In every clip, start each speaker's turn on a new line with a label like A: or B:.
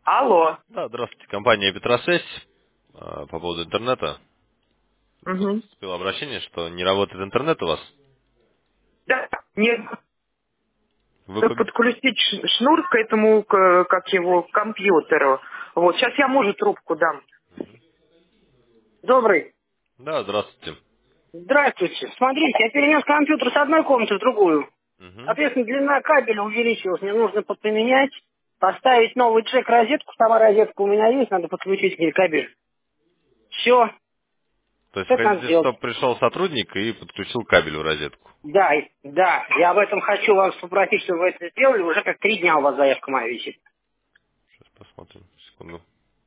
A: Алло.
B: Да, здравствуйте, компания Петросвязь. По поводу интернета.
A: Угу.
B: Поступило обращение, что не работает интернет у вас.
A: Да, нет,
B: Вы
A: надо подключить шнур к этому, как его, компьютеру. Вот, сейчас я мужу трубку дам. Добрый.
B: Да, здравствуйте.
A: Здравствуйте. Смотрите, я перенес компьютер с одной комнаты в другую.
B: Мгм.
A: Соответственно, длина кабеля увеличилась. Мне нужно поменять, поставить новый джек-розетку. Сама розетка у меня есть, надо подключить к ней кабель. Все,
B: То есть
A: это надо
B: хотите,
A: сделать.
B: чтобы пришел сотрудник и подключил кабель в розетку?
A: Да, да, я об этом хочу вас попросить, чтобы вы это сделали. Уже как 3 дня у вас заявка моя висит.
B: Сейчас посмотрим, секунду.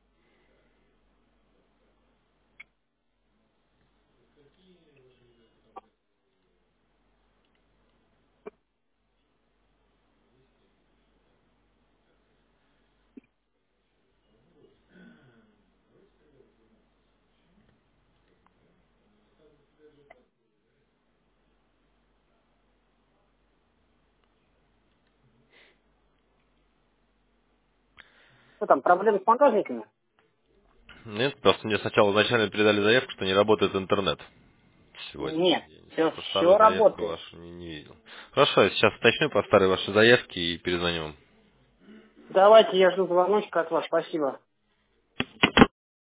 A: Что там, проблемы с монтажниками?
B: Нет, просто мне сначала изначально передали заявку, что не работает интернет сегодня.
A: Нет,
B: Я по
A: все
B: старой заявку
A: работает.
B: вашу не видел. Хорошо, я сейчас уточню по старой вашей заявке и перезвоню вам.
A: Давайте, я жду звоночка от вас, спасибо.